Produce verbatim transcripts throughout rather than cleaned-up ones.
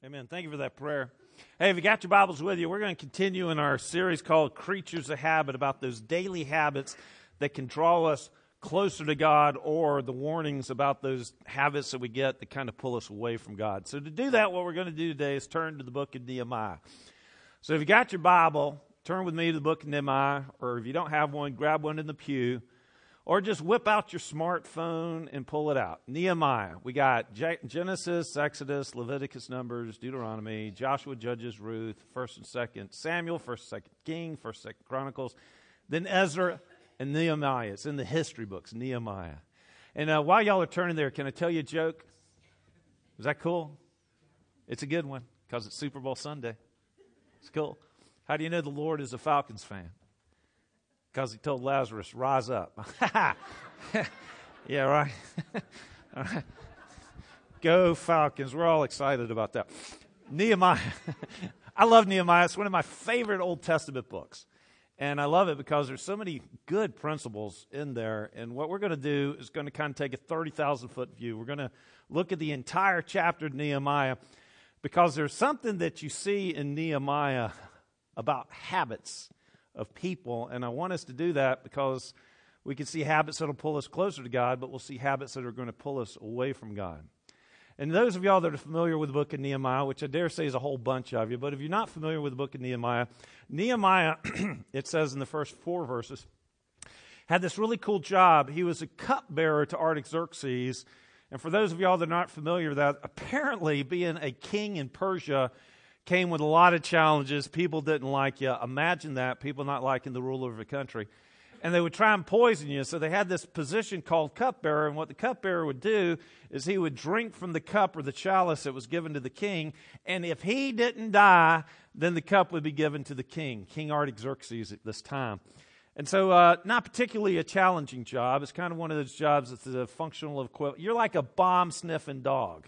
Amen. Thank you for that prayer. Hey, if you got your Bibles with you, we're going to continue in our series called Creatures of Habit, about those daily habits that can draw us closer to God, or the warnings about those habits that we get that kind of pull us away from God. So to do that, what we're going to do today is turn to the book of Nehemiah. So if you got your Bible, turn with me to the book of Nehemiah, or if you don't have one, grab one in the pew, or just whip out your smartphone and pull it out. Nehemiah. We got Genesis, Exodus, Leviticus, Numbers, Deuteronomy, Joshua, Judges, Ruth, First and Second Samuel, First, Second King, First, Second Chronicles, then Ezra and Nehemiah. It's in the history books, Nehemiah. And uh, while y'all are turning there, can I tell you a joke? Is that cool? It's a good one because it's Super Bowl Sunday. It's cool. How do you know the Lord is a Falcons fan? Because he told Lazarus, rise up. Yeah, right? All right. Go Falcons. We're all excited about that. Nehemiah. I love Nehemiah. It's one of my favorite Old Testament books. And I love it because there's so many good principles in there. And what we're going to do is going to kind of take a thirty thousand foot view. We're going to look at the entire chapter of Nehemiah, because there's something that you see in Nehemiah about habits of people, and I want us to do that because we can see habits that will pull us closer to God, but we'll see habits that are going to pull us away from God. And those of y'all that are familiar with the book of Nehemiah, which I dare say is a whole bunch of you, but if you're not familiar with the book of Nehemiah, Nehemiah, it says in the first four verses, had this really cool job. He was a cupbearer to Artaxerxes, and for those of y'all that are not familiar with that, apparently being a king in Persia came with a lot of challenges. People didn't like you. Imagine that, people not liking the ruler of a country. And they would try and poison you. So they had this position called cupbearer. And what the cupbearer would do is he would drink from the cup or the chalice that was given to the king. And if he didn't die, then the cup would be given to the king, King Artaxerxes at this time. And so uh, not particularly a challenging job. It's kind of one of those jobs that's a functional equivalent. You're like a bomb-sniffing dog.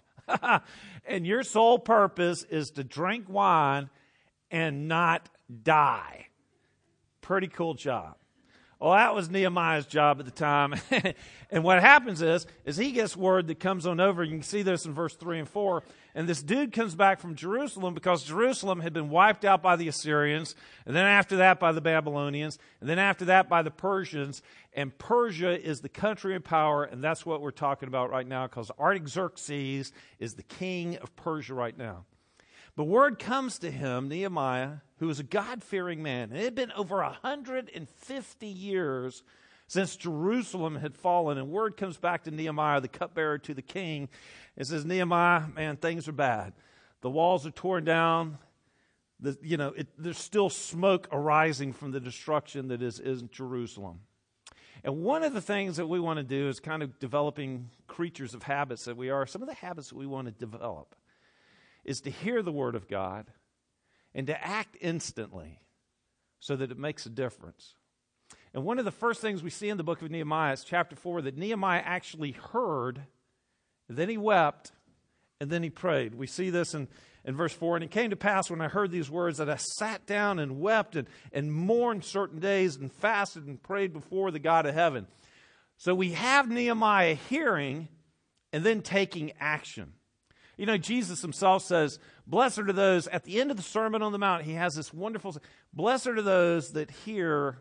And your sole purpose is to drink wine and not die. Pretty cool job. Well, that was Nehemiah's job at the time. And what happens is, is he gets word that comes on over. You can see this in verse three and four. And this dude comes back from Jerusalem because Jerusalem had been wiped out by the Assyrians. And then after that by the Babylonians. And then after that by the Persians. And Persia is the country of power. And that's what we're talking about right now, because Artaxerxes is the king of Persia right now. But word comes to him, Nehemiah, who was a God-fearing man. And it had been over one hundred fifty years since Jerusalem had fallen. And word comes back to Nehemiah, the cupbearer to the king. It says, Nehemiah, man, things are bad. The walls are torn down. The, you know, it, there's still smoke arising from the destruction that is in Jerusalem. And one of the things that we want to do is kind of developing creatures of habits that we are. Some of the habits that we want to develop is to hear the word of God and to act instantly so that it makes a difference. And one of the first things we see in the book of Nehemiah is chapter four, that Nehemiah actually heard, then he wept, and then he prayed. We see this in, in verse four. And it came to pass when I heard these words that I sat down and wept and, and mourned certain days and fasted and prayed before the God of heaven. So we have Nehemiah hearing and then taking action. You know, Jesus himself says, blessed are those, at the end of the Sermon on the Mount, he has this wonderful, blessed are those that hear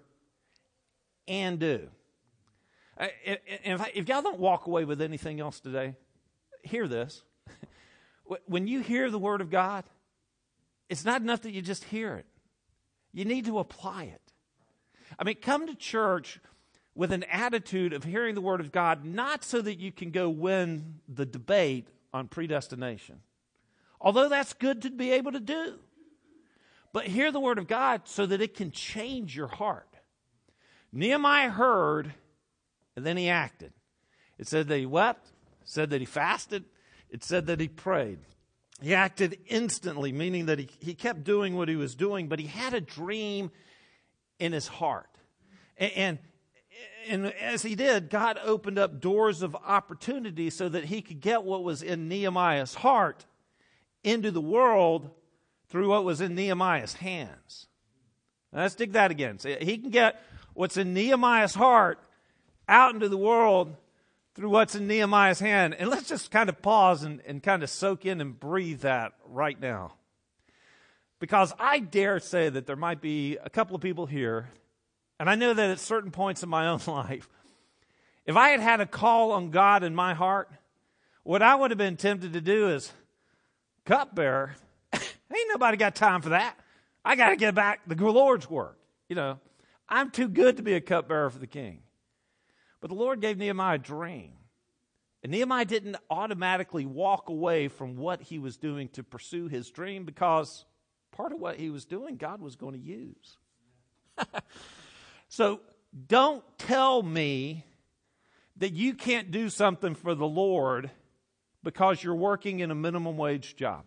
and do. If, if y'all don't walk away with anything else today, hear this. When you hear the word of God, it's not enough that you just hear it. You need to apply it. I mean, come to church with an attitude of hearing the word of God, not so that you can go win the debate on predestination. Although that's good to be able to do. But hear the word of God so that it can change your heart. Nehemiah heard, and then he acted. It said that he wept, it said that he fasted, it said that he prayed. He acted instantly, meaning that he, he kept doing what he was doing, but he had a dream in his heart. And, and And as he did, God opened up doors of opportunity so that he could get what was in Nehemiah's heart into the world through what was in Nehemiah's hands. Now, let's dig that again. So he can get what's in Nehemiah's heart out into the world through what's in Nehemiah's hand. And let's just kind of pause and, and kind of soak in and breathe that right now. Because I dare say that there might be a couple of people here, and I know that at certain points in my own life, if I had had a call on God in my heart, what I would have been tempted to do is, cupbearer, ain't nobody got time for that. I got to get back to the Lord's work. You know, I'm too good to be a cupbearer for the king. But the Lord gave Nehemiah a dream. And Nehemiah didn't automatically walk away from what he was doing to pursue his dream, because part of what he was doing, God was going to use. So don't tell me that you can't do something for the Lord because you're working in a minimum wage job.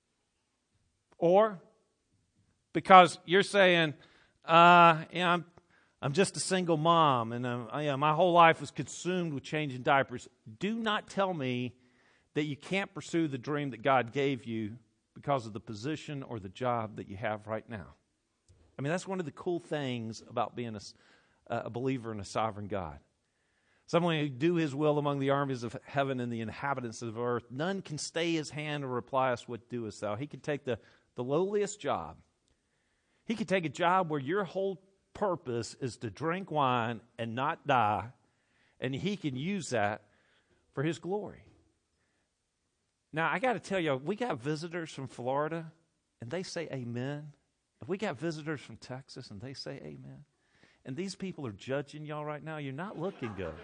Or because you're saying, uh, yeah, I'm, I'm just a single mom, and uh, yeah, my whole life was consumed with changing diapers. Do not tell me that you can't pursue the dream that God gave you because of the position or the job that you have right now. I mean, that's one of the cool things about being a, a believer in a sovereign God. Someone who do his will among the armies of heaven and the inhabitants of the earth. None can stay his hand or reply us, what doest thou? He can take the, the lowliest job. He could take a job where your whole purpose is to drink wine and not die, and he can use that for his glory. Now, I got to tell you, we got visitors from Florida, and they say amen. If we got visitors from Texas, and they say amen, and these people are judging y'all right now, you're not looking good.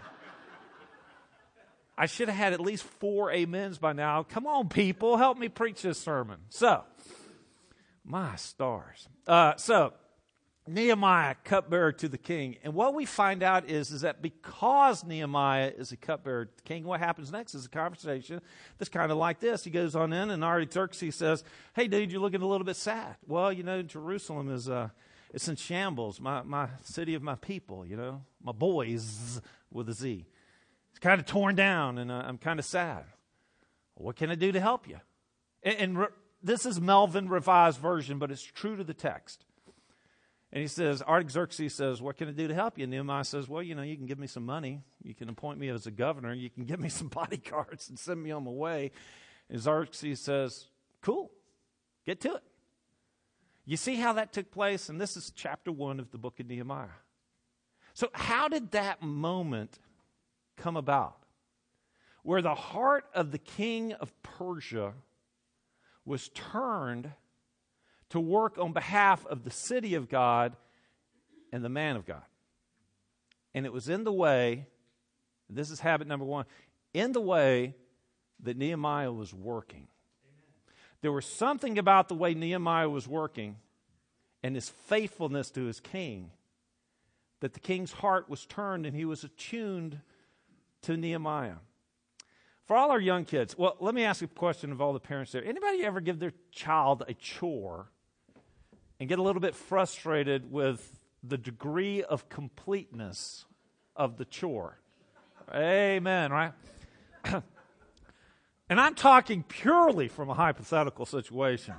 I should have had at least four amens by now. Come on, people, help me preach this sermon. So, my stars. Uh, so, Nehemiah, cupbearer to the king. And what we find out is, is that because Nehemiah is a cupbearer to the king, what happens next is a conversation that's kind of like this. He goes on in, and Artaxerxes says, hey, dude, you're looking a little bit sad. Well, you know, Jerusalem is uh, it's in shambles. My, my city of my people, you know, my boys with a Z. It's kind of torn down, and uh, I'm kind of sad. What can I do to help you? And, and re- this is Melvin Revised Version, but it's true to the text. And he says, Artaxerxes says, what can I do to help you? And Nehemiah says, well, you know, you can give me some money. You can appoint me as a governor. You can give me some bodyguards and send me on my way. And Xerxes says, cool, get to it. You see how that took place? And this is chapter one of the book of Nehemiah. So how did that moment come about? Where the heart of the king of Persia was turned to work on behalf of the city of God and the man of God. And it was in the way, this is habit number one, in the way that Nehemiah was working. Amen. There was something about the way Nehemiah was working and his faithfulness to his king that the king's heart was turned, and he was attuned to Nehemiah. For all our young kids, well, let me ask you a question of all the parents there. Anybody ever give their child a chore and get a little bit frustrated with the degree of completeness of the chore? Amen, right? And I'm talking purely from a hypothetical situation.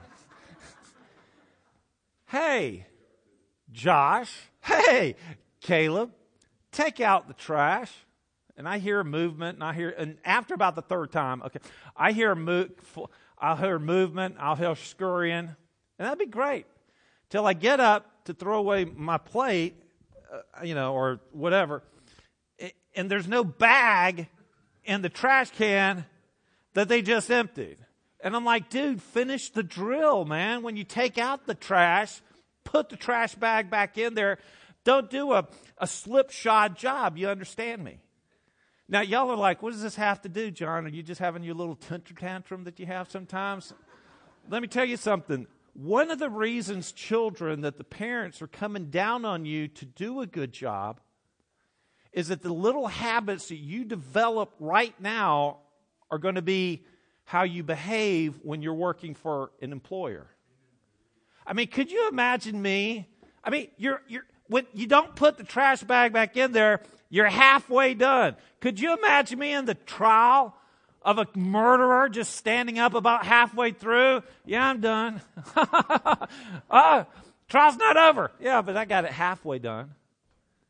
Hey, Josh, hey, Caleb, take out the trash. And I hear movement, and I hear, and after about the third time, okay, I hear move, I'll hear movement, I'll hear scurrying, and that'd be great. Till I get up to throw away my plate, uh, you know, or whatever, and there's no bag in the trash can that they just emptied. And I'm like, dude, finish the drill, man. When you take out the trash, put the trash bag back in there. Don't do a, a slipshod job. You understand me? Now, y'all are like, what does this have to do, John? Are you just having your little temper tantrum that you have sometimes? Let me tell you something. One of the reasons, children, that the parents are coming down on you to do a good job is that the little habits that you develop right now are going to be how you behave when you're working for an employer. I mean, could you imagine me? I mean, you're you're when you don't put the trash bag back in there, you're halfway done. Could you imagine me in the trial of a murderer just standing up about halfway through? Yeah, I'm done. uh, trial's not over. Yeah, but I got it halfway done.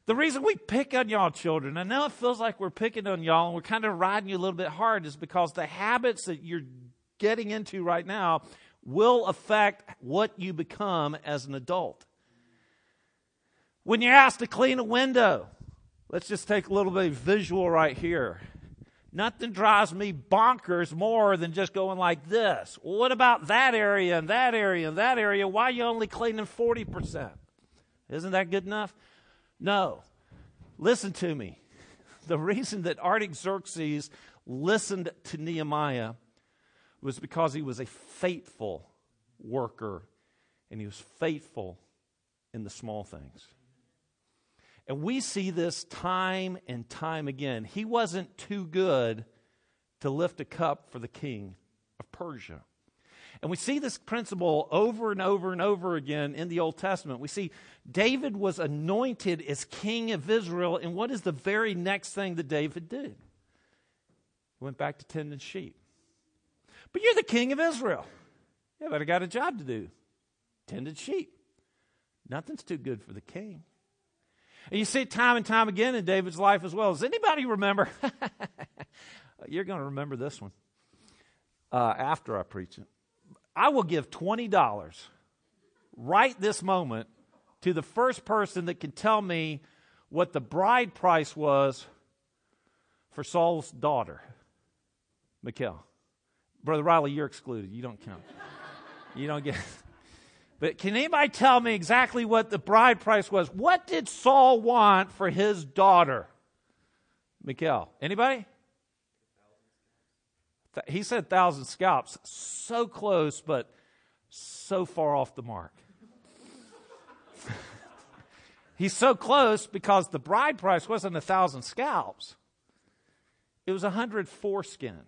The reason we pick on y'all children, I know it feels like we're picking on y'all and we're kind of riding you a little bit hard, is because the habits that you're getting into right now will affect what you become as an adult. When you're asked to clean a window, let's just take a little bit of visual right here. Nothing drives me bonkers more than just going like this. Well, what about that area and that area and that area? Why are you only cleaning forty percent? Isn't that good enough? No. Listen to me. The reason that Artaxerxes listened to Nehemiah was because he was a faithful worker and he was faithful in the small things. And we see this time and time again. He wasn't too good to lift a cup for the king of Persia. And we see this principle over and over and over again in the Old Testament. We see David was anointed as king of Israel, and what is the very next thing that David did? He went back to tending sheep. But you're the king of Israel. Yeah, but I got a job to do. Tended sheep. Nothing's too good for the king. And you see it time and time again in David's life as well. Does anybody remember? You're going to remember this one uh, after I preach it. I will give twenty dollars right this moment to the first person that can tell me what the bride price was for Saul's daughter, Michal. Brother Riley, you're excluded. You don't count. You don't get... But can anybody tell me exactly what the bride price was? What did Saul want for his daughter, Michal? Anybody? He said thousand scalps. So close, but so far off the mark. He's so close because the bride price wasn't a thousand scalps. It was a hundred foreskin.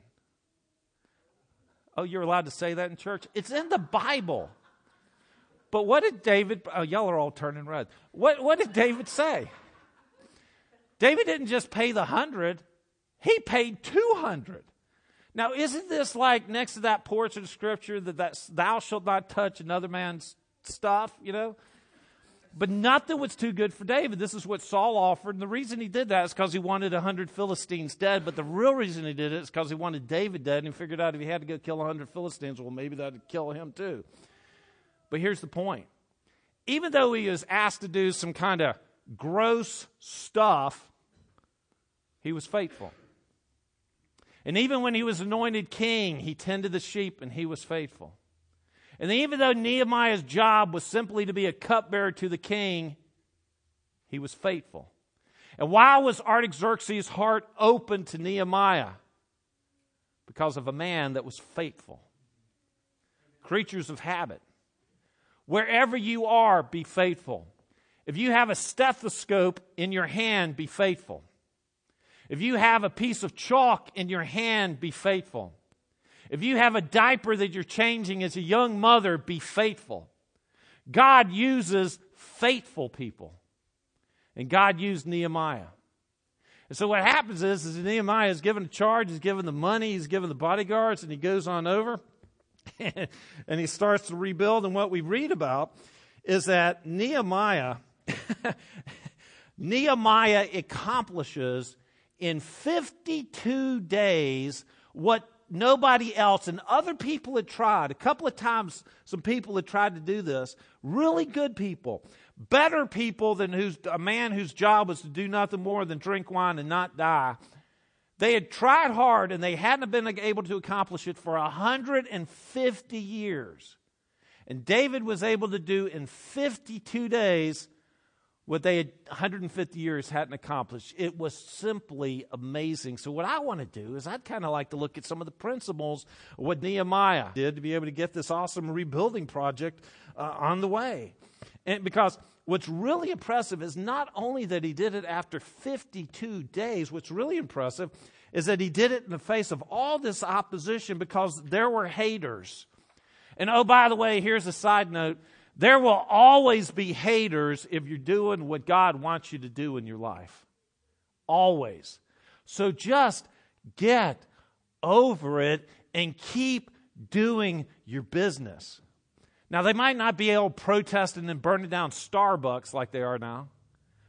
Oh, you're allowed to say that in church? It's in the Bible. But what did David, oh, y'all are all turning red. What, what did David say? David didn't just pay the hundred, he paid two hundred. Now, isn't this like next to that portion of Scripture that that's, thou shalt not touch another man's stuff, you know? But nothing was too good for David. This is what Saul offered. And the reason he did that is because he wanted a hundred Philistines dead. But the real reason he did it is because he wanted David dead. And he figured out if he had to go kill a hundred Philistines, well, maybe that would kill him too. But here's the point. Even though he was asked to do some kind of gross stuff, he was faithful. And even when he was anointed king, he tended the sheep and he was faithful. And even though Nehemiah's job was simply to be a cupbearer to the king, he was faithful. And why was Artaxerxes' heart open to Nehemiah? Because of a man that was faithful. Creatures of habit. Wherever you are, be faithful. If you have a stethoscope in your hand, be faithful. If you have a piece of chalk in your hand, be faithful. If you have a diaper that you're changing as a young mother, be faithful. God uses faithful people. And God used Nehemiah. And so what happens is, is Nehemiah is given a charge, he's given the money, he's given the bodyguards, and he goes on over. And he starts to rebuild. And what we read about is that Nehemiah, Nehemiah accomplishes in fifty-two days what nobody else, and other people had tried. A couple of times some people had tried to do this. Really good people. Better people than who's, a man whose job was to do nothing more than drink wine and not die. They had tried hard and they hadn't been able to accomplish it for one hundred fifty years. And David was able to do in fifty-two days what they had one hundred fifty years hadn't accomplished. It was simply amazing. So what I want to do is I'd kind of like to look at some of the principles of what Nehemiah did to be able to get this awesome rebuilding project uh, on the way. And because what's really impressive is not only that he did it after fifty-two days, what's really impressive is that he did it in the face of all this opposition because there were haters. And oh, by the way, here's a side note. There will always be haters if you're doing what God wants you to do in your life. Always. So just get over it and keep doing your business. Now, they might not be able to protest and then burn down Starbucks like they are now,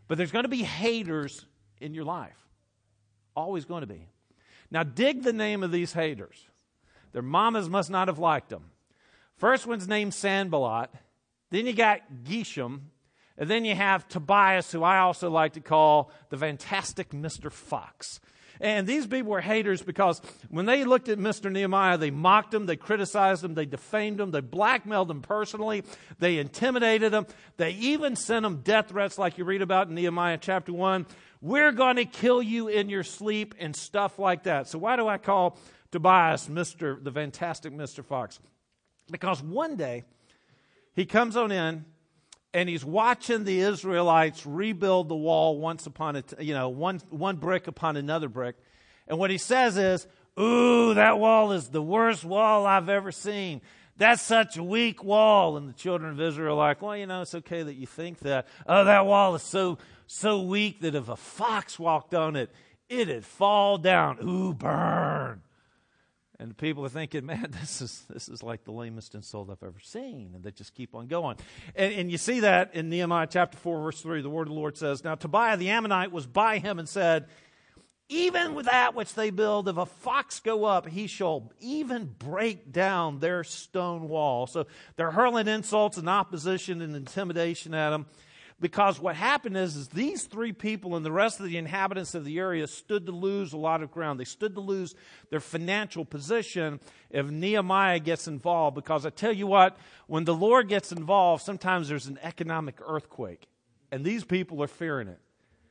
But there's going to be haters in your life. Always going to be. Now dig the name of these haters. Their mamas must not have liked them. First one's named Sanballat. Then you got Geshem. And then you have Tobias, who I also like to call the fantastic Mister Fox. And these people were haters because when they looked at Mister Nehemiah, they mocked him, they criticized him, they defamed him, they blackmailed him personally, they intimidated him. They even sent him death threats like you read about in Nehemiah chapter one. We're going to kill you in your sleep and stuff like that. So why do I call Tobias Mister the fantastic Mister Fox? Because one day he comes on in and he's watching the Israelites rebuild the wall once upon a, t- you know, one, one brick upon another brick. And what he says is, ooh, that wall is the worst wall I've ever seen. That's such a weak wall. And the children of Israel are like, well, you know, it's okay that you think that. Oh, that wall is so, so weak that if a fox walked on it, it'd fall down. Ooh, burn. And people are thinking, man, this is this is like the lamest insult I've ever seen. And they just keep on going. And, and you see that in Nehemiah chapter four, verse three. The word of the Lord says, now Tobiah the Ammonite was by him and said, even with that which they build, if a fox go up, he shall even break down their stone wall. So they're hurling insults and opposition and intimidation at him. Because what happened is, is these three people and the rest of the inhabitants of the area stood to lose a lot of ground. They stood to lose their financial position if Nehemiah gets involved. Because I tell you what, when the Lord gets involved, sometimes there's an economic earthquake. And these people are fearing it.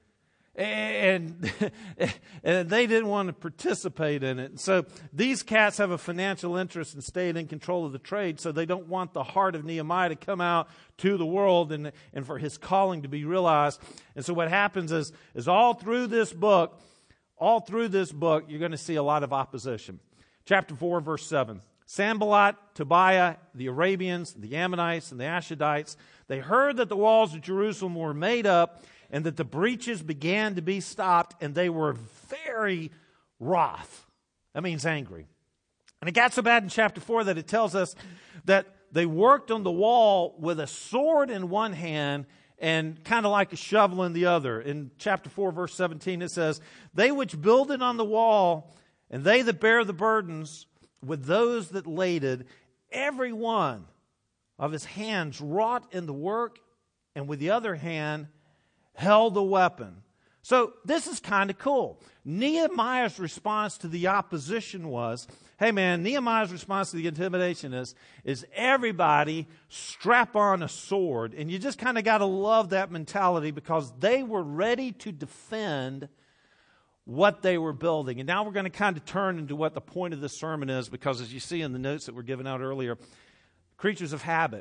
And, and they didn't want to participate in it. So these cats have a financial interest in staying in control of the trade, so they don't want the heart of Nehemiah to come out to the world and, and for his calling to be realized. And so what happens is, is all through this book, all through this book, you're going to see a lot of opposition. Chapter four, verse seven. Sanballat, Tobiah, the Arabians, the Ammonites, and the Ashdodites, they heard that the walls of Jerusalem were made up and that the breaches began to be stopped, and they were very wroth. That means angry. And it got so bad in chapter four that it tells us that they worked on the wall with a sword in one hand and kind of like a shovel in the other. In chapter four, verse seventeen, it says, they which builded on the wall, and they that bear the burdens, with those that laded, every one of his hands wrought in the work, and with the other hand held a weapon. So this is kind of cool. Nehemiah's response to the opposition was, hey man, Nehemiah's response to the intimidation is, is everybody strap on a sword. And you just kind of got to love that mentality because they were ready to defend what they were building. And now we're going to kind of turn into what the point of this sermon is, because as you see in the notes that were given out earlier, creatures of habit,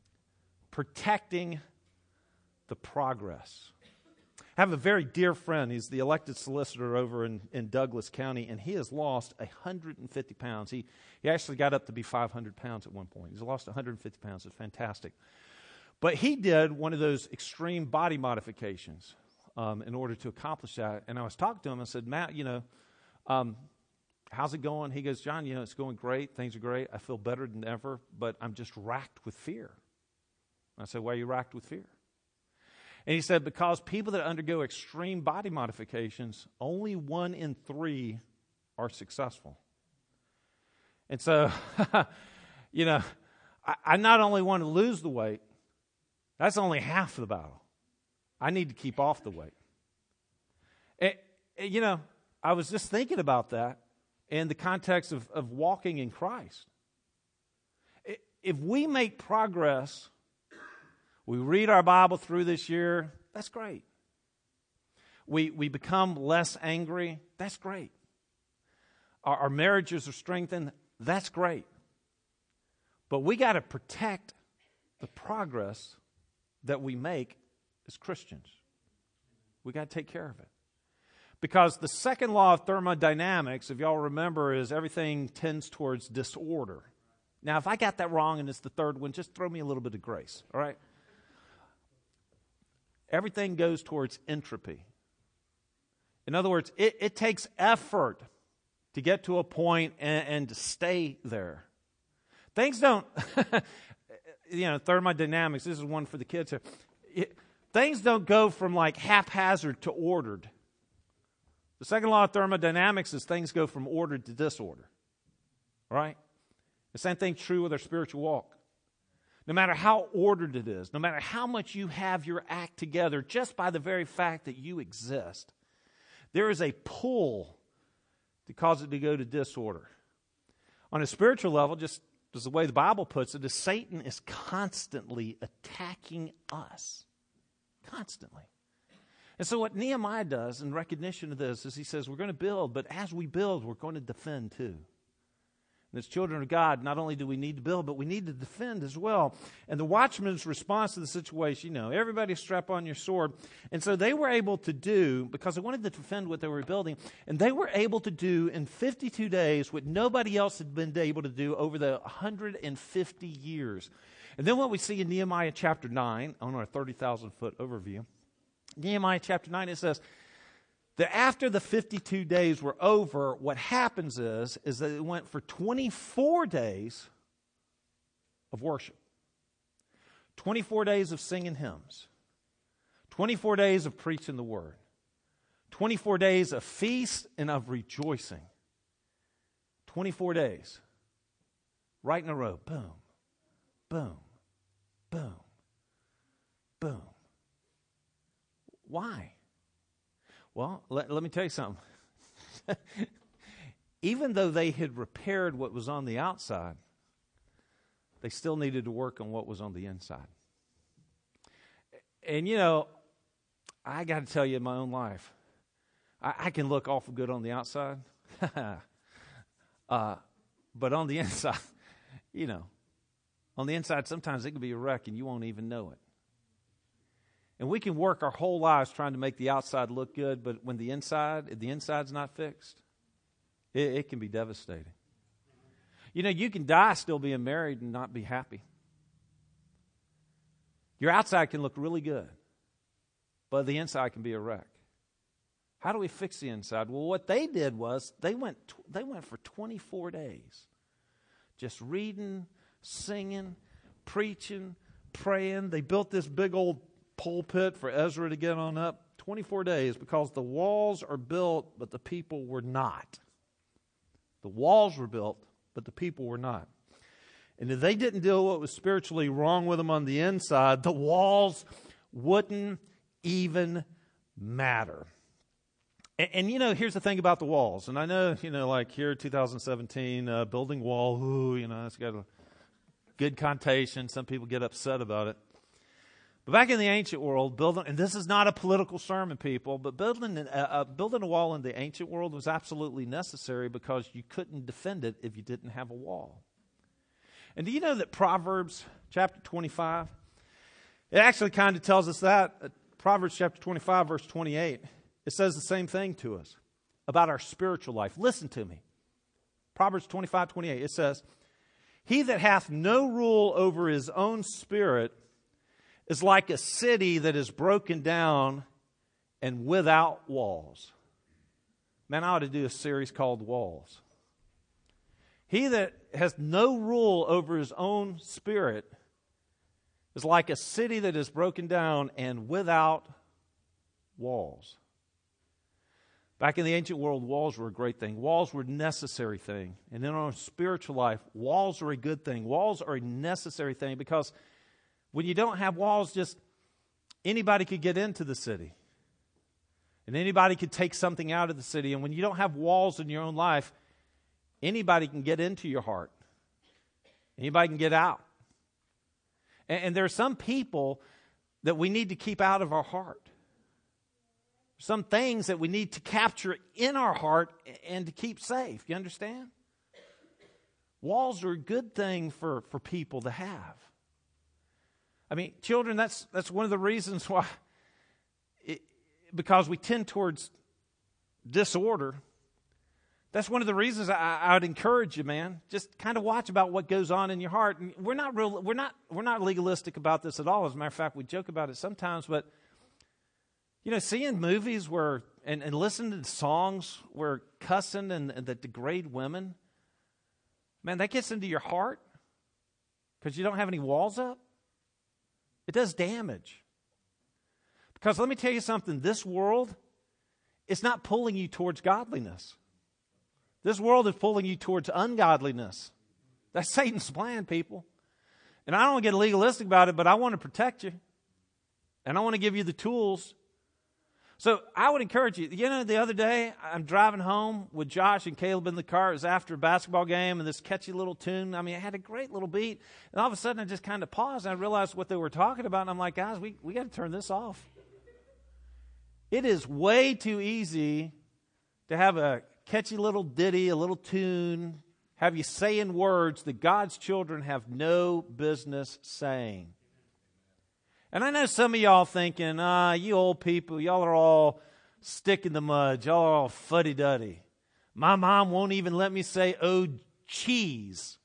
protecting the progress. I have a very dear friend. He's the elected solicitor over in, in Douglas County, and he has lost one hundred fifty pounds. He, he actually got up to be five hundred pounds at one point. He's lost one hundred fifty pounds. It's fantastic. But he did one of those extreme body modifications um, in order to accomplish that. And I was talking to him. I said, Matt, you know, um, how's it going? He goes, John, you know, it's going great. Things are great. I feel better than ever, but I'm just racked with fear. I said, why are you racked with fear? And he said, because people that undergo extreme body modifications, only one in three are successful. And so, you know, I, I not only want to lose the weight, that's only half of the battle. I need to keep off the weight. And, and, you know, I was just thinking about that in the context of, of walking in Christ. If we make progress, we read our Bible through this year, that's great. We we become less angry, that's great. Our, our marriages are strengthened, that's great. But we got to protect the progress that we make as Christians. We got to take care of it. Because the second law of thermodynamics, if y'all remember, is everything tends towards disorder. Now, if I got that wrong and it's the third one, just throw me a little bit of grace, all right? Everything goes towards entropy. In other words, it, it takes effort to get to a point and, and to stay there. Things don't, you know, thermodynamics, this is one for the kids here. It, things don't go from like haphazard to ordered. The second law of thermodynamics is things go from ordered to disorder. Right? The same thing true with our spiritual walk. No matter how ordered it is, no matter how much you have your act together, just by the very fact that you exist, there is a pull to cause it to go to disorder. On a spiritual level, just as the way the Bible puts it, is Satan is constantly attacking us. Constantly. And so what Nehemiah does in recognition of this is he says, we're going to build, but as we build, we're going to defend too. And as children of God, not only do we need to build, but we need to defend as well. And the watchman's response to the situation, you know, everybody strap on your sword. And so they were able to do, because they wanted to defend what they were building, and they were able to do in fifty-two days what nobody else had been able to do over the one hundred fifty years. And then what we see in Nehemiah chapter nine, on our thirty thousand foot overview, Nehemiah chapter nine, it says, that after the fifty-two days were over, what happens is, is that it went for twenty-four days of worship. twenty-four days of singing hymns. twenty-four days of preaching the word. twenty-four days of feast and of rejoicing. twenty-four days. Right in a row. Boom. Boom. Boom. Boom. Why? Well, let, let me tell you something. Even though they had repaired what was on the outside, they still needed to work on what was on the inside. And, you know, I got to tell you in my own life, I, I can look awful good on the outside. uh, but on the inside, you know, on the inside, sometimes it can be a wreck and you won't even know it. And we can work our whole lives trying to make the outside look good, but when the inside, if the inside's not fixed, it, it can be devastating. You know, you can die still being married and not be happy. Your outside can look really good, but the inside can be a wreck. How do we fix the inside? Well, what they did was they went they went for twenty-four days, just reading, singing, preaching, praying. They built this big old pulpit for Ezra to get on up. twenty-four days, because the walls are built, but the people were not. The walls were built, but the people were not. And if they didn't deal with what was spiritually wrong with them on the inside, the walls wouldn't even matter. And, and you know, here's the thing about the walls. And I know, you know, like here, two thousand seventeen, uh, building wall, ooh, you know, it's got a good connotation. Some people get upset about it. But back in the ancient world, building, and this is not a political sermon, people, but building, uh, uh, building a wall in the ancient world was absolutely necessary because you couldn't defend it if you didn't have a wall. And do you know that Proverbs chapter twenty-five, it actually kind of tells us that. Uh, Proverbs chapter twenty-five, verse twenty-eight, it says the same thing to us about our spiritual life. Listen to me. Proverbs twenty-five, twenty-eight, it says, "He that hath no rule over his own spirit is like a city that is broken down and without walls." Man, I ought to do a series called Walls. He that has no rule over his own spirit is like a city that is broken down and without walls. Back in the ancient world, walls were a great thing. Walls were a necessary thing. And in our spiritual life, walls are a good thing. Walls are a necessary thing because when you don't have walls, just anybody could get into the city. And anybody could take something out of the city. And when you don't have walls in your own life, anybody can get into your heart. Anybody can get out. And, and there are some people that we need to keep out of our heart. Some things that we need to capture in our heart and to keep safe. You understand? Walls are a good thing for, for people to have. I mean, children, that's that's one of the reasons why, it, because we tend towards disorder. That's one of the reasons I, I would encourage you, man. Just kind of watch about what goes on in your heart. And we're not real. We're not. We're not legalistic about this at all. As a matter of fact, we joke about it sometimes. But you know, seeing movies where and, and listening to songs where cussing and, and that degrade women, man, that gets into your heart because you don't have any walls up. It does damage. Because let me tell you something, this world is not pulling you towards godliness. This world is pulling you towards ungodliness. That's Satan's plan, people. And I don't want to get legalistic about it, but I want to protect you. And I want to give you the tools. So I would encourage you. You know, the other day, I'm driving home with Josh and Caleb in the car. It was after a basketball game, and this catchy little tune. I mean, it had a great little beat. And all of a sudden, I just kind of paused, and I realized what they were talking about. And I'm like, guys, we, we got to turn this off. It is way too easy to have a catchy little ditty, a little tune, have you saying words that God's children have no business saying. And I know some of y'all thinking, ah, you old people, y'all are all stick in the mud. Y'all are all fuddy-duddy. My mom won't even let me say, oh, cheese.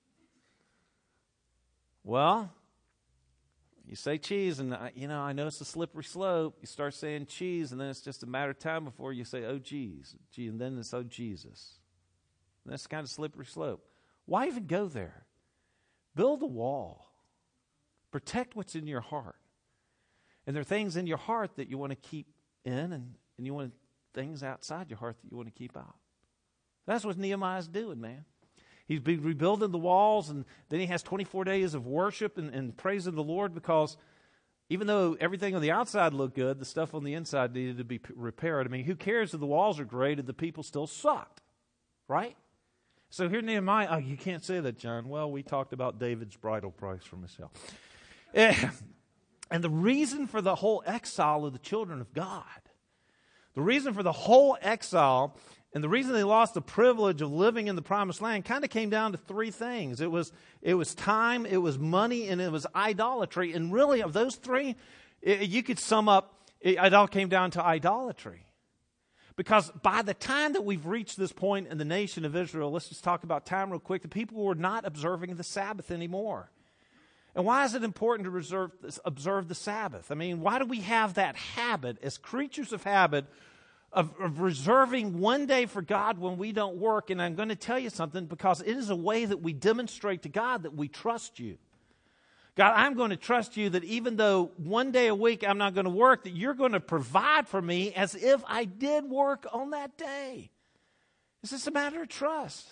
Well, you say cheese, and, you know, I know it's a slippery slope. You start saying cheese, and then it's just a matter of time before you say, oh, geez. Gee, and then it's, oh, Jesus. And that's kind of slippery slope. Why even go there? Build a wall. Protect what's in your heart. And there are things in your heart that you want to keep in, and, and you want things outside your heart that you want to keep out. That's what Nehemiah's doing, man. He's been rebuilding the walls, and then he has twenty-four days of worship and, and praising the Lord, because even though everything on the outside looked good, the stuff on the inside needed to be repaired. I mean, who cares if the walls are great and the people still sucked, right? So here Nehemiah, oh, you can't say that, John. Well, we talked about David's bridal price for Michelle. And the reason for the whole exile of the children of God, the reason for the whole exile, and the reason they lost the privilege of living in the promised land kind of came down to three things. It was it was time, it was money, and it was idolatry. And really, of those three, it, you could sum up, it, it all came down to idolatry. Because by the time that we've reached this point in the nation of Israel, let's just talk about time real quick, the people were not observing the Sabbath anymore. And why is it important to reserve, observe the Sabbath? I mean, why do we have that habit as creatures of habit of, of reserving one day for God when we don't work? And I'm going to tell you something, because it is a way that we demonstrate to God that we trust you. God, I'm going to trust you that even though one day a week I'm not going to work, that you're going to provide for me as if I did work on that day. It's just a matter of trust.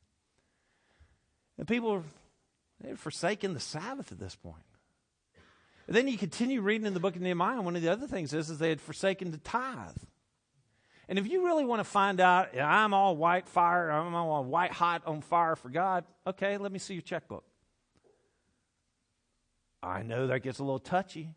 And people are they've forsaken the Sabbath at this point. And then you continue reading in the book of Nehemiah, and one of the other things is, is they had forsaken the tithe. And if you really want to find out, I'm all white fire, I'm all white hot on fire for God, okay, let me see your checkbook. I know that gets a little touchy.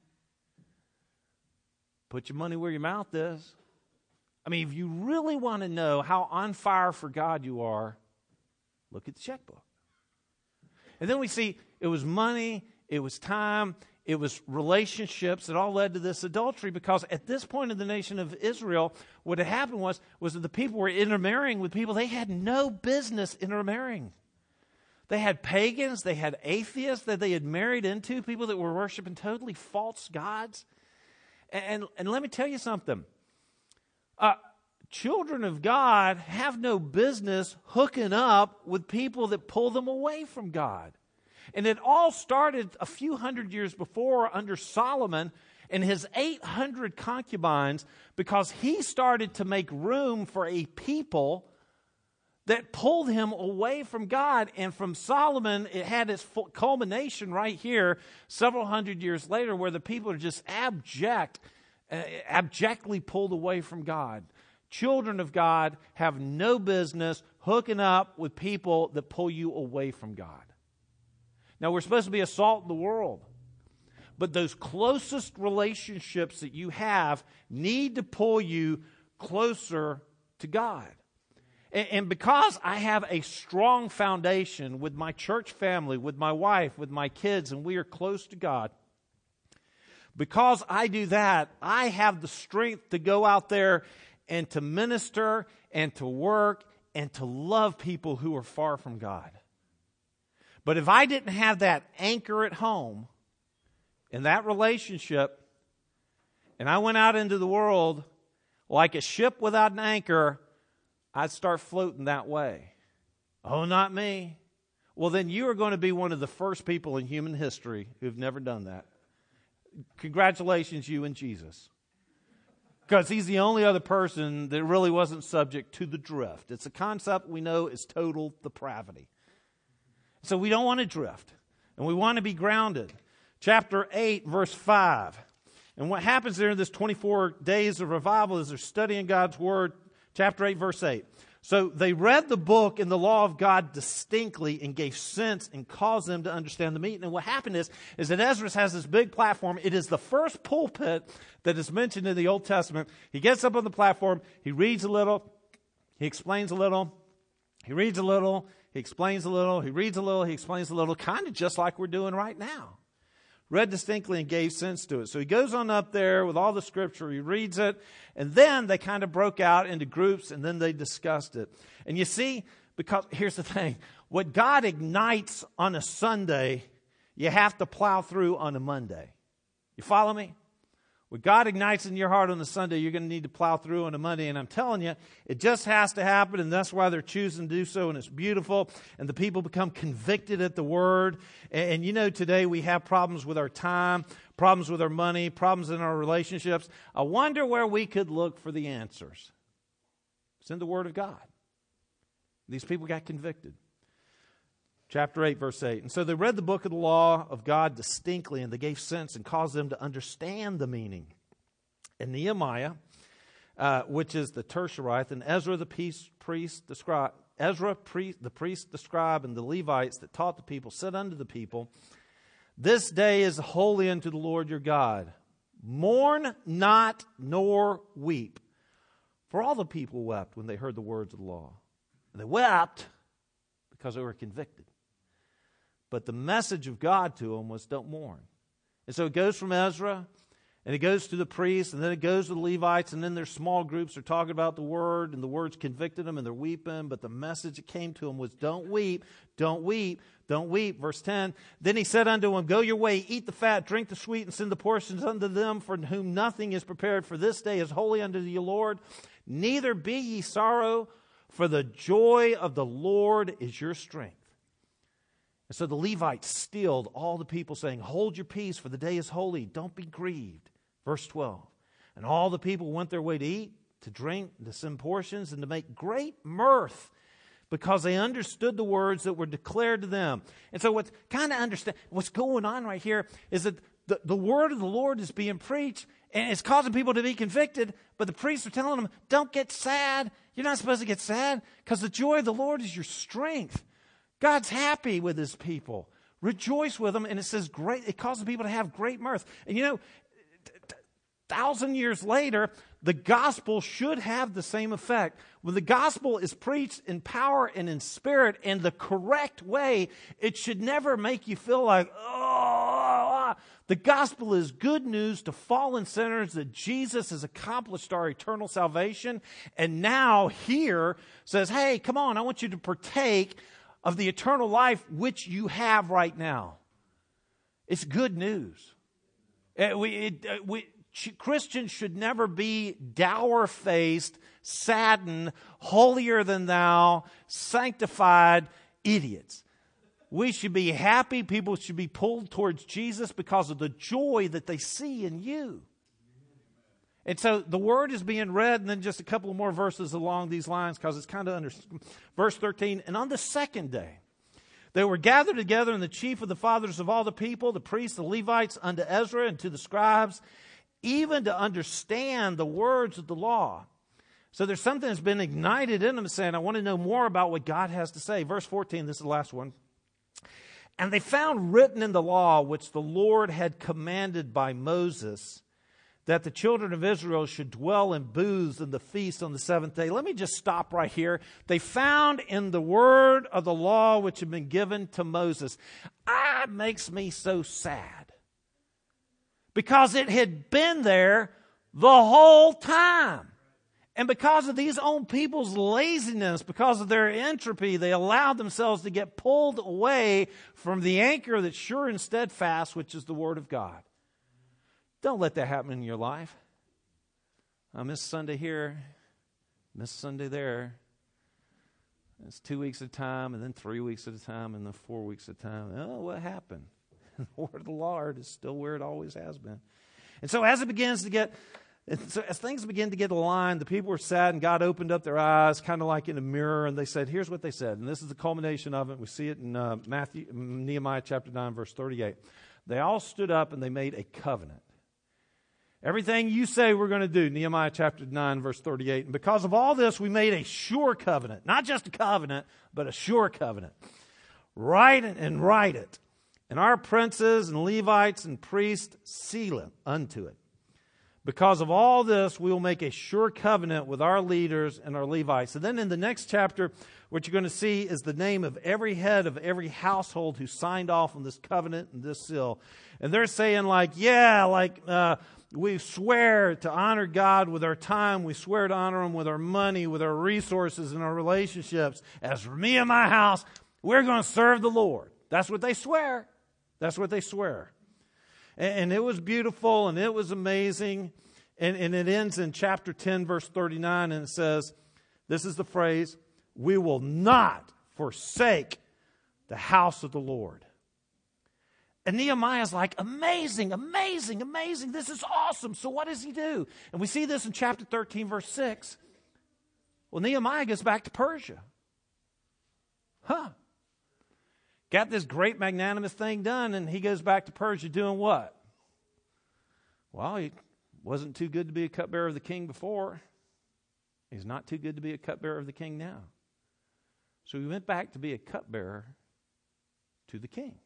Put your money where your mouth is. I mean, if you really want to know how on fire for God you are, look at the checkbook. And then we see it was money, it was time, it was relationships that all led to this adultery, because at this point in the nation of Israel, what had happened was, was that the people were intermarrying with people they had no business intermarrying. They had pagans, they had atheists that they had married into, people that were worshiping totally false gods. And, and, and let me tell you something. Uh, children of God have no business hooking up with people that pull them away from God. And it all started a few hundred years before under Solomon and his eight hundred concubines, because he started to make room for a people that pulled him away from God. And from Solomon, it had its culmination right here several hundred years later, where the people are just abject, uh, abjectly pulled away from God. Children of God have no business hooking up with people that pull you away from God. Now, we're supposed to be a salt in the world, but those closest relationships that you have need to pull you closer to God. And, and because I have a strong foundation with my church family, with my wife, with my kids, and we are close to God, because I do that, I have the strength to go out there and to minister and to work and to love people who are far from God. But if I didn't have that anchor at home in that relationship, and I went out into the world like a ship without an anchor, I'd start floating that way. Oh, not me. Well, then you are going to be one of the first people in human history who've never done that. Congratulations, you and Jesus. Because he's the only other person that really wasn't subject to the drift. It's a concept we know is total depravity. So we don't want to drift. And we want to be grounded. Chapter eight, verse five. And what happens there in this twenty-four days of revival is they're studying God's Word. Chapter eight, verse eight. So they read the book and the law of God distinctly and gave sense and caused them to understand the meaning. And what happened is, is that Ezra has this big platform. It is the first pulpit that is mentioned in the Old Testament. He gets up on the platform. He reads a little. He explains a little. He reads a little. He explains a little. He reads a little. He explains a little. Kind of just like we're doing right now. Read distinctly and gave sense to it. So he goes on up there with all the scripture. He reads it. And then they kind of broke out into groups and then they discussed it. And you see, because here's the thing. What God ignites on a Sunday, you have to plow through on a Monday. You follow me? What God ignites in your heart on a Sunday, you're going to need to plow through on a Monday. And I'm telling you, it just has to happen. And that's why they're choosing to do so. And it's beautiful. And the people become convicted at the Word. And, and you know, today we have problems with our time, problems with our money, problems in our relationships. I wonder where we could look for the answers. It's in the Word of God. These people got convicted. Chapter eight, verse eight. And so they read the book of the law of God distinctly, and they gave sense and caused them to understand the meaning. And Nehemiah, uh, which is the Tersharite, and Ezra the priest, priest the scribe, Ezra priest, the priest, the scribe, and the Levites that taught the people, said unto the people, This day is holy unto the Lord your God. Mourn not nor weep. For all the people wept when they heard the words of the law. And they wept because they were convicted. But the message of God to them was don't mourn. And so it goes from Ezra, and it goes to the priests, and then it goes to the Levites, and then their small groups are talking about the Word, and the Word's convicted them, and they're weeping. But the message that came to them was don't weep, don't weep, don't weep. Verse ten, Then he said unto them, Go your way, eat the fat, drink the sweet, and send the portions unto them, for whom nothing is prepared. For this day is holy unto the Lord. Neither be ye sorrow, for the joy of the Lord is your strength. And so the Levites stilled all the people, saying, Hold your peace, for the day is holy. Don't be grieved. Verse twelve. And all the people went their way to eat, to drink, to send portions, and to make great mirth, because they understood the words that were declared to them. And so what's kind of understand what's going on right here is that the, the word of the Lord is being preached, and it's causing people to be convicted, but the priests are telling them, don't get sad. You're not supposed to get sad, because the joy of the Lord is your strength. God's happy with His people. Rejoice with them. And it says great, it causes people to have great mirth. And you know, thousand years later, the gospel should have the same effect. When the gospel is preached in power and in spirit in the correct way, it should never make you feel like, oh, the gospel is good news to fallen sinners that Jesus has accomplished our eternal salvation. And now here says, hey, come on, I want you to partake of the eternal life which you have right now. It's good news. It, we, it, uh, we, Christians should never be dour-faced, saddened, holier than thou, sanctified idiots. We should be happy. People should be pulled towards Jesus because of the joy that they see in you. And so the word is being read, and then just a couple of more verses along these lines because it's kind of under verse thirteen. And on the second day, they were gathered together, and the chief of the fathers of all the people, the priests, the Levites, unto Ezra and to the scribes, even to understand the words of the law. So there's something that's been ignited in them saying, I want to know more about what God has to say. Verse fourteen, this is the last one. And they found written in the law, which the Lord had commanded by Moses, that the children of Israel should dwell in booths in the feast on the seventh day. Let me just stop right here. They found in the word of the law which had been given to Moses. Ah, it makes me so sad. Because it had been there the whole time. And because of these own people's laziness, because of their entropy, they allowed themselves to get pulled away from the anchor that's sure and steadfast, which is the Word of God. Don't let that happen in your life. I miss Sunday here, miss Sunday there. It's two weeks at a time, and then three weeks at a time, and then four weeks at a time. Oh, what happened? The Word of the Lord is still where it always has been. And so as it begins to get And so as things began to get aligned, the people were sad, and God opened up their eyes, kind of like in a mirror, and they said, here's what they said. And this is the culmination of it. We see it in uh, Matthew, Nehemiah chapter nine, verse thirty-eight. They all stood up and they made a covenant. Everything you say we're going to do, Nehemiah chapter nine, verse thirty-eight. And because of all this, we made a sure covenant. Not just a covenant, but a sure covenant. Write it and write it. And our princes and Levites and priests seal it unto it. Because of all this, we will make a sure covenant with our leaders and our Levites. And then in the next chapter, what you're going to see is the name of every head of every household who signed off on this covenant and this seal. And they're saying like, yeah, like uh, we swear to honor God with our time. We swear to honor Him with our money, with our resources, and our relationships. As for me and my house, we're going to serve the Lord. That's what they swear. That's what they swear. And it was beautiful and it was amazing. And, and it ends in chapter ten, verse thirty-nine, and it says, this is the phrase, we will not forsake the house of the Lord. And Nehemiah's like, amazing, amazing, amazing. This is awesome. So what does he do? And we see this in chapter thirteen, verse six. Well, Nehemiah gets back to Persia. Huh. Got this great magnanimous thing done, and he goes back to Persia doing what? Well, he wasn't too good to be a cupbearer of the king before. He's not too good to be a cupbearer of the king now. So he went back to be a cupbearer to the king.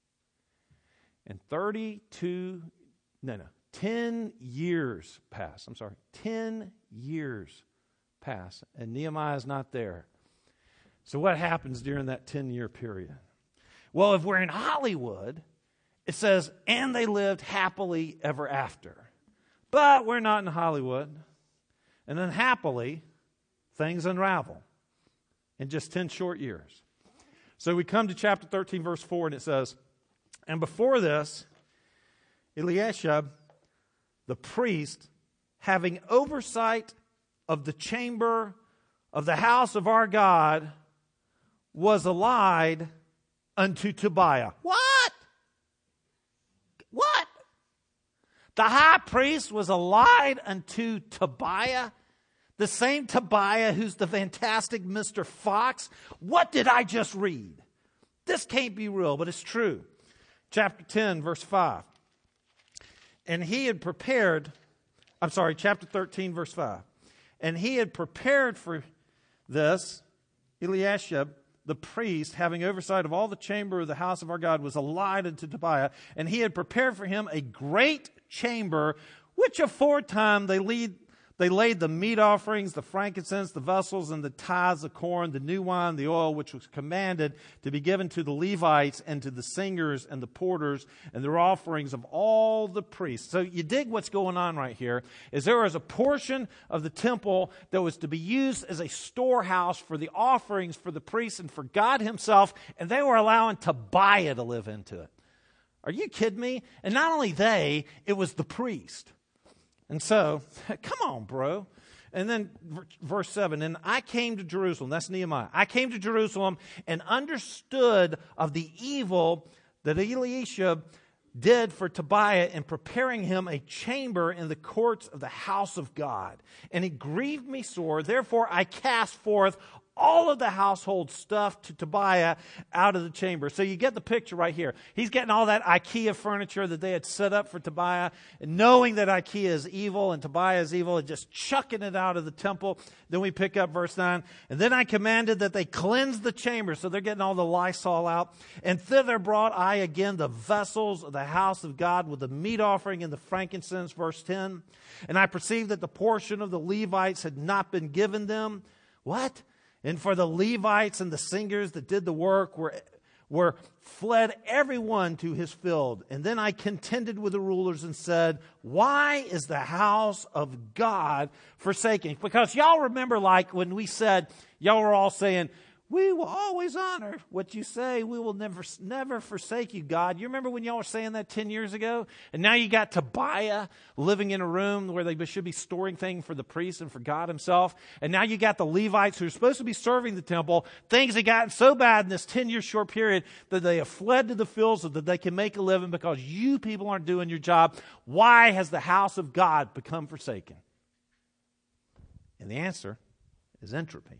And thirty-two, no, no, ten years pass. I'm sorry, ten years pass, and Nehemiah's not there. So what happens during that ten-year period? Well, if we're in Hollywood, it says, and they lived happily ever after. But we're not in Hollywood. And then happily, things unravel in just ten short years. So we come to chapter thirteen, verse four, and it says, and before this, Eliashib, the priest, having oversight of the chamber of the house of our God, was allied unto Tobiah. What? What? The high priest was allied unto Tobiah? The same Tobiah who's the fantastic Mister Fox? What did I just read? This can't be real, but it's true. Chapter ten, verse five. And he had prepared, I'm sorry, chapter thirteen, verse five. And he had prepared for this, Eliashib, the priest, having oversight of all the chamber of the house of our God, was allied unto Tobiah, and he had prepared for him a great chamber, which aforetime they lead, they laid the meat offerings, the frankincense, the vessels, and the tithes of corn, the new wine, the oil, which was commanded to be given to the Levites and to the singers and the porters, and their offerings of all the priests. So you dig what's going on right here, is there was a portion of the temple that was to be used as a storehouse for the offerings for the priests and for God Himself, and they were allowing Tobiah to live into it. Are you kidding me? And not only they, it was the priest. And so, come on, bro. And then verse seven, and I came to Jerusalem. That's Nehemiah. I came to Jerusalem and understood of the evil that Eliashib did for Tobiah in preparing him a chamber in the courts of the house of God. And it grieved me sore. Therefore, I cast forth all of the household stuff to Tobiah out of the chamber. So you get the picture right here. He's getting all that IKEA furniture that they had set up for Tobiah, and knowing that IKEA is evil and Tobiah is evil, and just chucking it out of the temple. Then we pick up verse nine. And then I commanded that they cleanse the chamber. So they're getting all the Lysol out. And thither brought I again the vessels of the house of God with the meat offering and the frankincense. Verse ten. And I perceived that the portion of the Levites had not been given them. What? And for the Levites and the singers that did the work were, were fled everyone to his field. And then I contended with the rulers and said, why is the house of God forsaken? Because y'all remember, like when we said, y'all were all saying, We will always honor what you say. We will never never forsake you, God. You remember when y'all were saying that ten years ago? And now you got Tobiah living in a room where they should be storing things for the priest and for God himself. And now you got the Levites who are supposed to be serving the temple. Things have gotten so bad in this ten-year short period that they have fled to the fields so that they can make a living because you people aren't doing your job. Why has the house of God become forsaken? And the answer is entropy.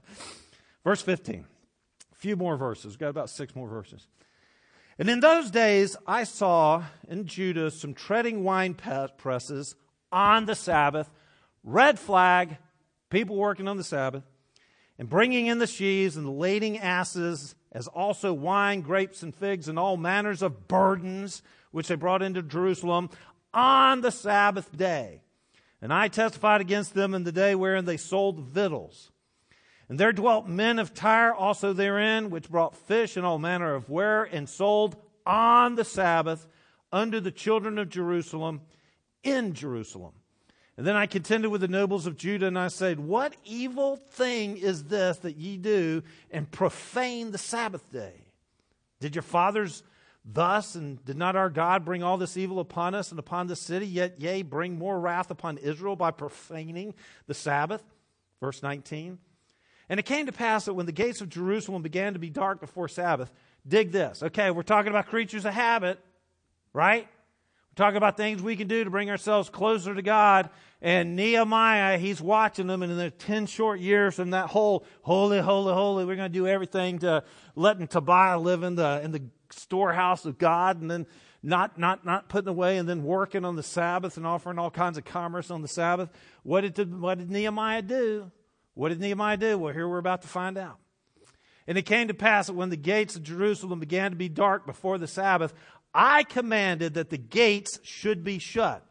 Verse fifteen, a few more verses. We've got about six more verses. And in those days I saw in Judah some treading wine presses on the Sabbath, red flag, people working on the Sabbath, and bringing in the sheaves and the lading asses, as also wine, grapes, and figs, and all manners of burdens, which they brought into Jerusalem on the Sabbath day. And I testified against them in the day wherein they sold victuals. And there dwelt men of Tyre also therein, which brought fish and all manner of ware, and sold on the Sabbath unto the children of Jerusalem in Jerusalem. And then I contended with the nobles of Judah, and I said, what evil thing is this that ye do, and profane the Sabbath day? Did your fathers thus, and did not our God bring all this evil upon us and upon the city, yet yea, bring more wrath upon Israel by profaning the Sabbath? Verse nineteen. And it came to pass that when the gates of Jerusalem began to be dark before Sabbath, dig this. Okay, we're talking about creatures of habit, right? We're talking about things we can do to bring ourselves closer to God. And Nehemiah, he's watching them, and in the ten short years from that whole holy, holy, holy, we're going to do everything to letting Tobiah live in the in the storehouse of God, and then not not not putting away, and then working on the Sabbath and offering all kinds of commerce on the Sabbath. What did what did Nehemiah do? What did Nehemiah do? Well, here we're about to find out. And it came to pass that when the gates of Jerusalem began to be dark before the Sabbath, I commanded that the gates should be shut,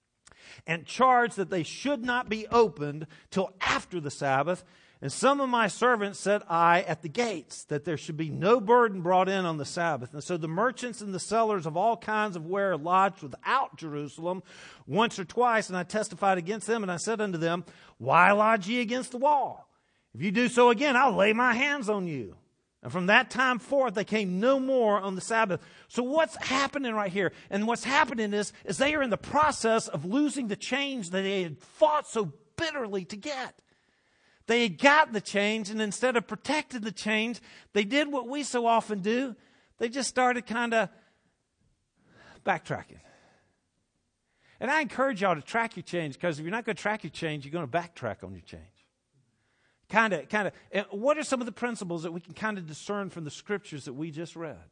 and charged that they should not be opened till after the Sabbath. And some of my servants set I at the gates, that there should be no burden brought in on the Sabbath. And so the merchants and the sellers of all kinds of ware lodged without Jerusalem once or twice, and I testified against them, and I said unto them, why lodge ye against the wall? If you do so again, I'll lay my hands on you. And from that time forth, they came no more on the Sabbath. So what's happening right here? And what's happening is, is they are in the process of losing the change that they had fought so bitterly to get. They had got the change, and instead of protecting the change, they did what we so often do. They just started kind of backtracking. And I encourage y'all to track your change, because if you're not going to track your change, you're going to backtrack on your change. Kind of, kind of. And what are some of the principles that we can kind of discern from the scriptures that we just read?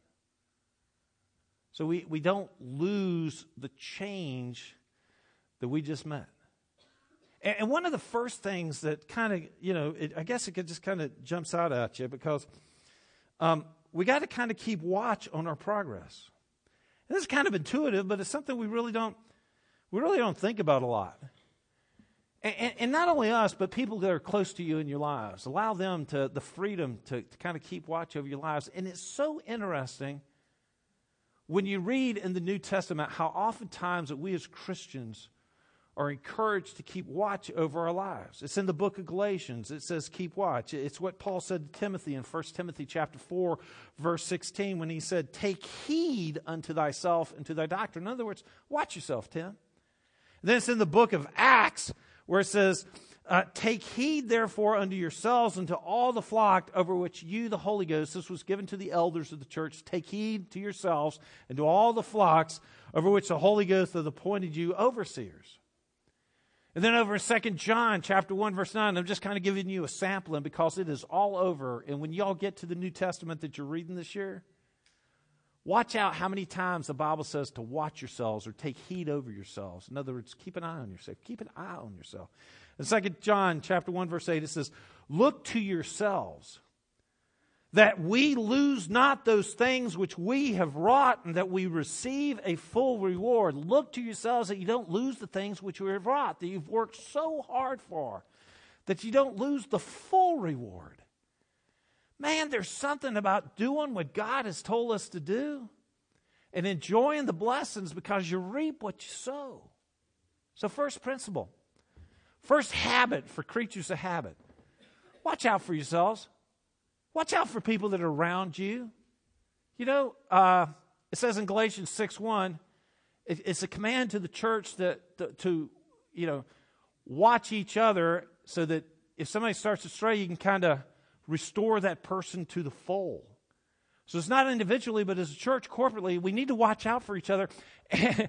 So we, we don't lose the change that we just met. And one of the first things that kind of, you know, it, I guess it could just kind of jumps out at you, because um, we got to kind of keep watch on our progress. And this is kind of intuitive, but it's something we really don't, we really don't think about a lot. And, and, and not only us, but people that are close to you in your lives. Allow them to the freedom to, to kind of keep watch over your lives. And it's so interesting when you read in the New Testament how oftentimes that we as Christians are encouraged to keep watch over our lives. It's in the book of Galatians. It says keep watch. It's what Paul said to Timothy in First Timothy chapter four, verse sixteen, when he said, take heed unto thyself and to thy doctrine. In other words, watch yourself, Tim. And then it's in the book of Acts where it says, uh, take heed therefore unto yourselves and to all the flock over which you, the Holy Ghost, this was given to the elders of the church, take heed to yourselves and to all the flocks over which the Holy Ghost hath appointed you overseers. And then over in Second John chapter one, verse nine, I'm just kind of giving you a sampling because it is all over. And when y'all get to the New Testament that you're reading this year, watch out how many times the Bible says to watch yourselves or take heed over yourselves. In other words, keep an eye on yourself. Keep an eye on yourself. In Second John chapter one, verse eight, it says, look to yourselves, that we lose not those things which we have wrought, and that we receive a full reward. Look to yourselves that you don't lose the things which you have wrought, that you've worked so hard for, that you don't lose the full reward. Man, there's something about doing what God has told us to do and enjoying the blessings, because you reap what you sow. So first principle, first habit for creatures of habit, watch out for yourselves. Watch out for people that are around you. You know, uh, it says in Galatians six one, it, it's a command to the church that to, to, you know, watch each other so that if somebody starts to stray, you can kind of restore that person to the fold. So it's not individually, but as a church, corporately, we need to watch out for each other. And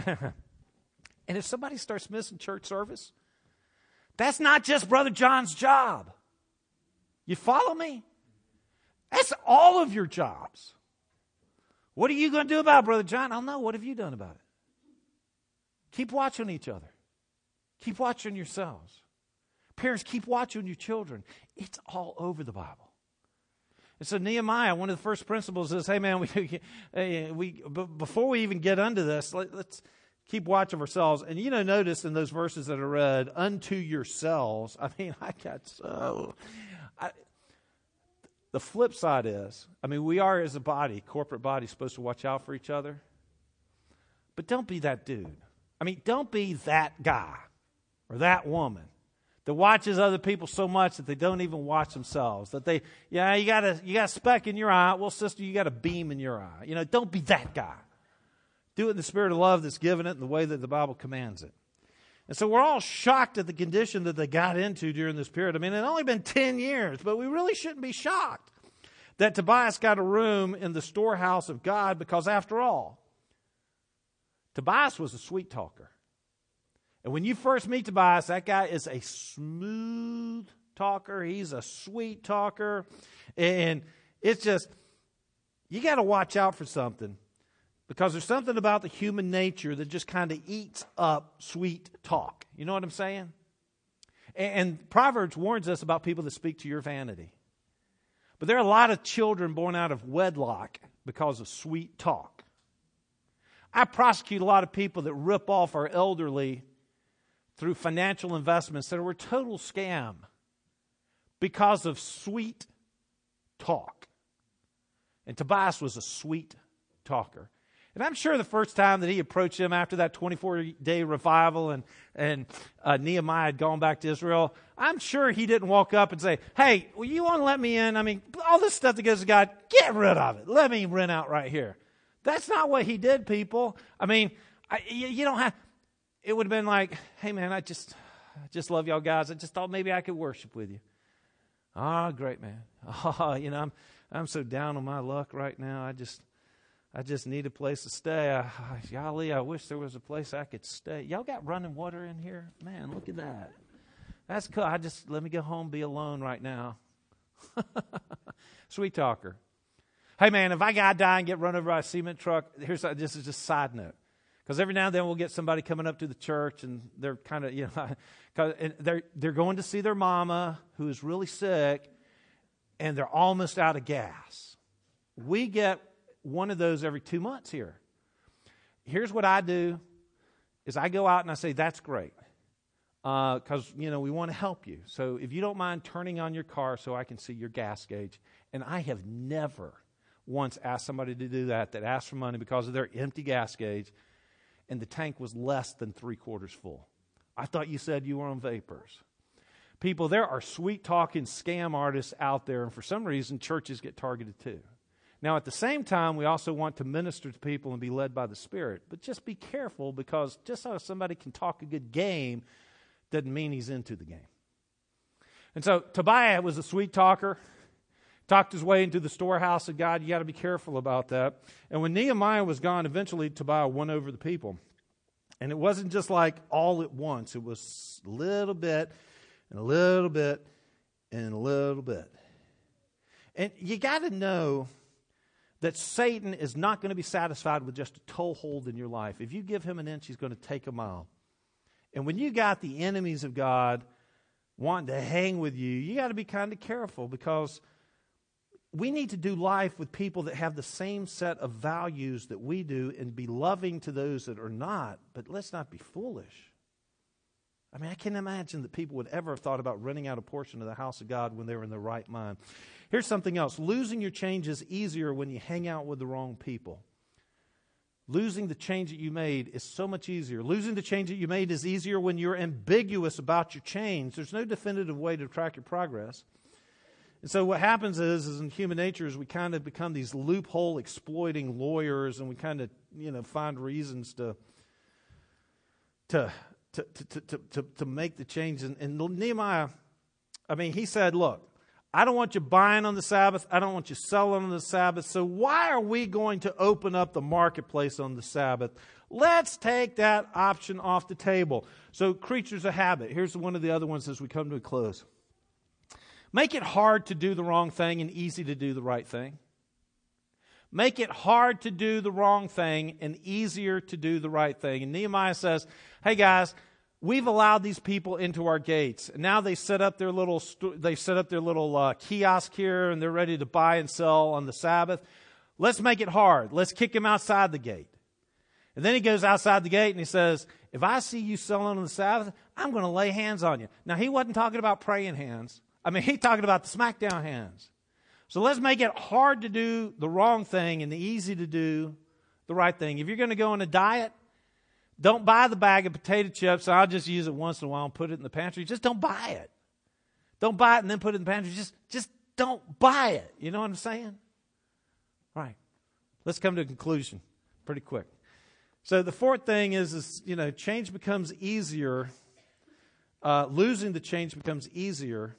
if somebody starts missing church service, that's not just Brother John's job. You follow me? That's all of your jobs. What are you going to do about it, Brother John? I don't know. What have you done about it? Keep watching each other. Keep watching yourselves. Parents, keep watching your children. It's all over the Bible. And so Nehemiah, one of the first principles is, hey man, we, we before we even get into this, let, let's keep watch of ourselves. And you know, notice in those verses that are read, unto yourselves. I mean, I got so... I, the flip side is, I mean, we are as a body, corporate body, supposed to watch out for each other. But don't be that dude. I mean, don't be that guy or that woman that watches other people so much that they don't even watch themselves. That they, yeah, you got a you got a speck in your eye. Well, sister, you got a beam in your eye. You know, don't be that guy. Do it in the spirit of love that's given it in the way that the Bible commands it. And so we're all shocked at the condition that they got into during this period. I mean, it had only been ten years, but we really shouldn't be shocked that Tobias got a room in the storehouse of God because, after all, Tobias was a sweet talker. And when you first meet Tobias, that guy is a smooth talker. He's a sweet talker. And it's just, you got to watch out for something. Because there's something about the human nature that just kind of eats up sweet talk. You know what I'm saying? And, and Proverbs warns us about people that speak to your vanity. But there are a lot of children born out of wedlock because of sweet talk. I prosecute a lot of people that rip off our elderly through financial investments that were a total scam because of sweet talk. And Tobias was a sweet talker. And I'm sure the first time that he approached him after that twenty-four day revival and, and uh, Nehemiah had gone back to Israel, I'm sure he didn't walk up and say, hey, well, you want to let me in? I mean, all this stuff that goes to God, get rid of it. Let me rent out right here. That's not what he did, people. I mean, I, you, you don't have, it would have been like, hey, man, I just, I just love y'all guys. I just thought maybe I could worship with you. Ah, oh, great, man. Oh, you know, I'm, I'm so down on my luck right now. I just... I just need a place to stay. I, golly, I wish there was a place I could stay. Y'all got running water in here? Man, look at that. That's cool. I just, let me go home, be alone right now. Sweet talker. Hey, man, if I got to die and get run over by a cement truck, here's this is just a side note. Because every now and then we'll get somebody coming up to the church and they're kind of, you know, cause, and they're, they're going to see their mama who is really sick and they're almost out of gas. We get one of those every two months here. Here's what I do is I go out and I say, that's great. Because, uh, you know, we want to help you. So if you don't mind turning on your car so I can see your gas gauge. And I have never once asked somebody to do that, that asked for money because of their empty gas gauge and the tank was less than three quarters full. I thought you said you were on vapors. People, there are sweet-talking scam artists out there, and for some reason, churches get targeted too. Now, at the same time, we also want to minister to people and be led by the Spirit. But just be careful because just so somebody can talk a good game doesn't mean he's into the game. And so Tobiah was a sweet talker, talked his way into the storehouse of God. You got to be careful about that. And when Nehemiah was gone, eventually Tobiah won over the people. And it wasn't just like all at once. It was a little bit and a little bit and a little bit. And you got to know that Satan is not going to be satisfied with just a toehold in your life. If you give him an inch, he's going to take a mile. And when you got the enemies of God wanting to hang with you, you got to be kind of careful because we need to do life with people that have the same set of values that we do and be loving to those that are not, but let's not be foolish. I mean, I can't imagine that people would ever have thought about renting out a portion of the house of God when they were in their right mind. Here's something else. Losing your change is easier when you hang out with the wrong people. Losing the change that you made is so much easier. Losing the change that you made is easier when you're ambiguous about your change. There's no definitive way to track your progress. And so what happens is, is in human nature is we kind of become these loophole exploiting lawyers, and we kind of, you know, find reasons to to to to to to, to make the change. And, and Nehemiah, I mean, he said, look, I don't want you buying on the Sabbath. I don't want you selling on the Sabbath. So why are we going to open up the marketplace on the Sabbath? Let's take that option off the table. So creatures of habit. Here's one of the other ones as we come to a close. Make it hard to do the wrong thing and easy to do the right thing. Make it hard to do the wrong thing and easier to do the right thing. And Nehemiah says, hey guys, we've allowed these people into our gates. And now they set up their little they set up their little uh, kiosk here, and they're ready to buy and sell on the Sabbath. Let's make it hard. Let's kick them outside the gate. And then he goes outside the gate and he says, if I see you selling on the Sabbath, I'm going to lay hands on you. Now, he wasn't talking about praying hands. I mean, he's talking about the smackdown hands. So let's make it hard to do the wrong thing and easy to do the right thing. If you're going to go on a diet, don't buy the bag of potato chips. I'll just use it once in a while and put it in the pantry. Just don't buy it. Don't buy it and then put it in the pantry. Just, just don't buy it. You know what I'm saying? All right. Let's come to a conclusion pretty quick. So the fourth thing is, is you know, change becomes easier. Uh, losing the change becomes easier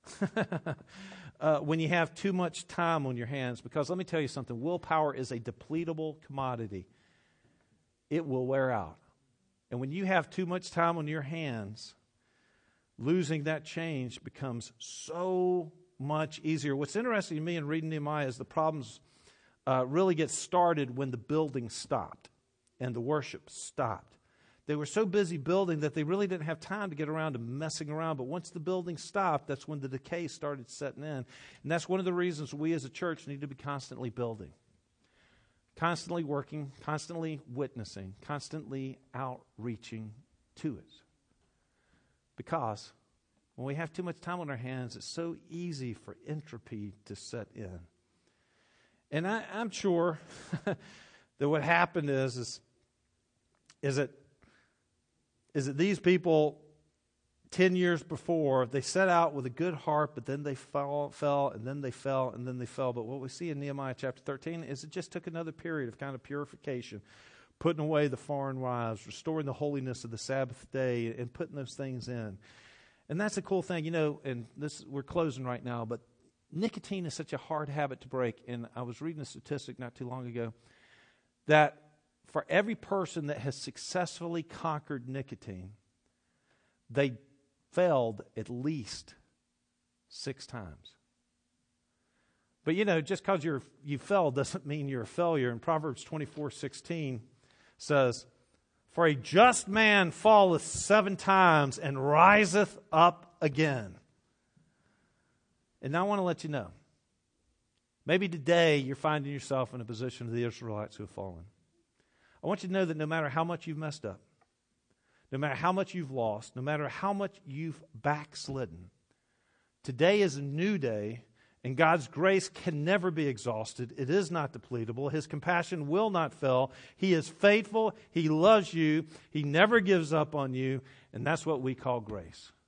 uh, when you have too much time on your hands. Because let me tell you something. Willpower is a depletable commodity. It will wear out. And when you have too much time on your hands, losing that change becomes so much easier. What's interesting to me in reading Nehemiah is the problems uh, really get started when the building stopped and the worship stopped. They were so busy building that they really didn't have time to get around to messing around. But once the building stopped, that's when the decay started setting in. And that's one of the reasons we as a church need to be constantly building. Constantly working, constantly witnessing, constantly outreaching to it. Because when we have too much time on our hands, it's so easy for entropy to set in. And I, I'm sure that what happened is, is, is that is that these people, ten years before, they set out with a good heart, but then they fell, fell, and then they fell, and then they fell. But what we see in Nehemiah chapter thirteen is it just took another period of kind of purification, putting away the foreign wives, restoring the holiness of the Sabbath day, and putting those things in. And that's a cool thing, you know, and this we're closing right now, but nicotine is such a hard habit to break. And I was reading a statistic not too long ago that for every person that has successfully conquered nicotine, they failed at least six times. But you know, just because you're you failed doesn't mean you're a failure. And Proverbs twenty-four sixteen says, "For a just man falleth seven times and riseth up again." And now I want to let you know, maybe today you're finding yourself in a position of the Israelites who have fallen. I want you to know that no matter how much you've messed up, no matter how much you've lost, no matter how much you've backslidden, today is a new day, and God's grace can never be exhausted. It is not depletable. His compassion will not fail. He is faithful. He loves you. He never gives up on you, and that's what we call grace.